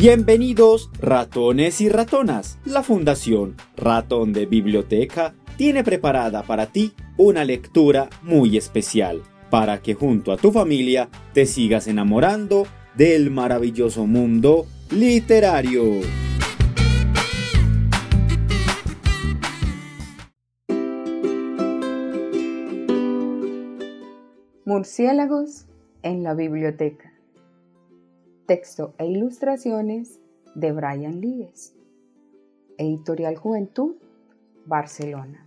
Bienvenidos, ratones y ratonas. La Fundación Ratón de Biblioteca tiene preparada para ti una lectura muy especial, para que junto a tu familia te sigas enamorando del maravilloso mundo literario. Murciélagos en la biblioteca. Texto e ilustraciones de Brian Líes. Editorial Juventud, Barcelona.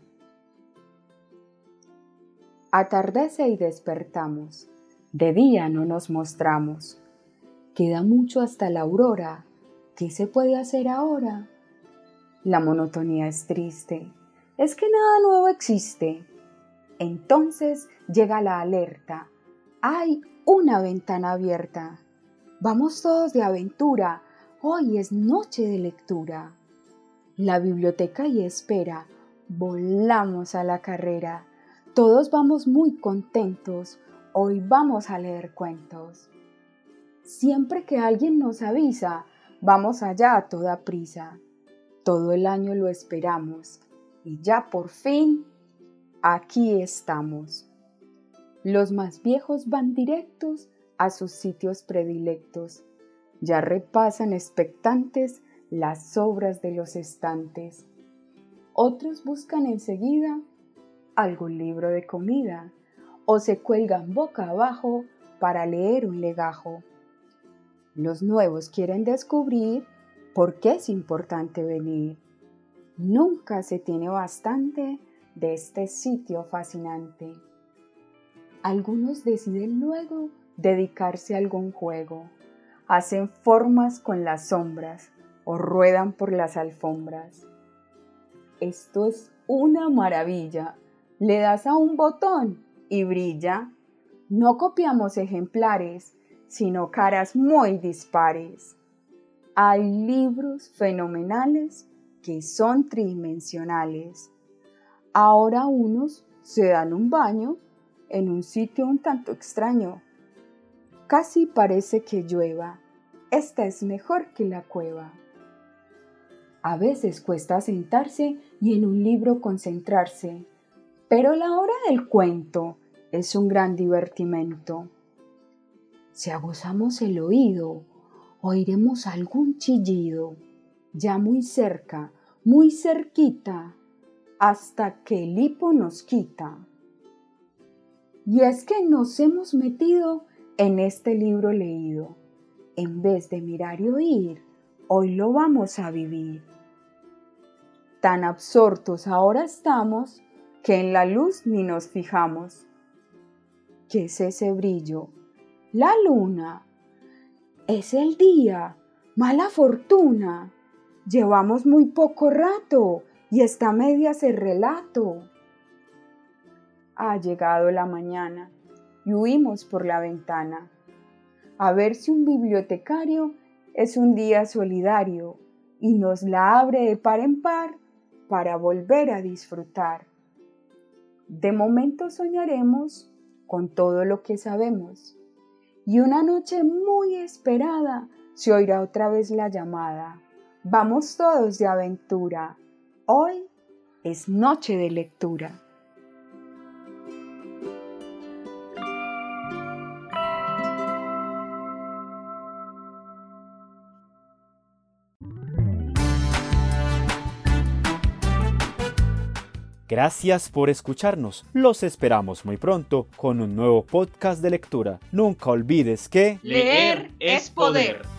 Atardece y despertamos. De día no nos mostramos. Queda mucho hasta la aurora. ¿Qué se puede hacer ahora? La monotonía es triste. Es que nada nuevo existe. Entonces llega la alerta. Hay una ventana abierta. Vamos todos de aventura. Hoy es noche de lectura. La biblioteca y espera. Volamos a la carrera. Todos vamos muy contentos. Hoy vamos a leer cuentos. Siempre que alguien nos avisa, vamos allá a toda prisa. Todo el año lo esperamos. Y ya por fin, aquí estamos. Los más viejos van directos a sus sitios predilectos. Ya repasan expectantes las obras de los estantes. Otros buscan enseguida algún libro de comida o se cuelgan boca abajo para leer un legajo. Los nuevos quieren descubrir por qué es importante venir. Nunca se tiene bastante de este sitio fascinante. Algunos deciden luego dedicarse a algún juego. Hacen formas con las sombras o ruedan por las alfombras. Esto es una maravilla. Le das a un botón y brilla. No copiamos ejemplares, sino caras muy dispares. Hay libros fenomenales que son tridimensionales. Ahora unos se dan un baño en un sitio un tanto extraño. Casi parece que llueva. Esta es mejor que la cueva. A veces cuesta sentarse y en un libro concentrarse, pero la hora del cuento es un gran divertimento. Si aguzamos el oído, oiremos algún chillido, ya muy cerca, muy cerquita, hasta que el hipo nos quita. Y es que nos hemos metido en este libro leído. En vez de mirar y oír, hoy lo vamos a vivir. Tan absortos ahora estamos que en la luz ni nos fijamos. ¿Qué es ese brillo? La luna. Es el día. Mala fortuna. Llevamos muy poco rato y está a medias el relato. Ha llegado la mañana y huimos por la ventana a ver si un bibliotecario es un día solidario y nos la abre de par en par para volver a disfrutar. De momento soñaremos con todo lo que sabemos y una noche muy esperada se oirá otra vez la llamada. Vamos todos de aventura. Hoy es noche de lectura. Gracias por escucharnos. Los esperamos muy pronto con un nuevo podcast de lectura. Nunca olvides que leer es poder.